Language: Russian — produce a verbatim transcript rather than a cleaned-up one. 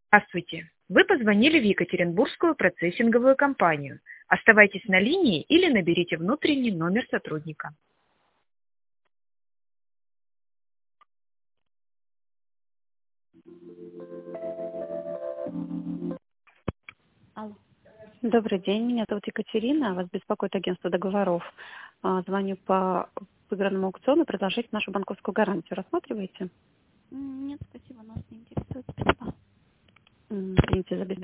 Здравствуйте. Вы позвонили в Екатеринбургскую процессинговую компанию. Оставайтесь на линии или наберите внутренний номер сотрудника. Алло. Добрый день, меня зовут Екатерина, вас беспокоит агентство договоров. А, Звоню по выигранному аукциону предложить нашу банковскую гарантию. Рассматриваете? М, Нет, спасибо, нас не интересует. Спасибо. М, Извините за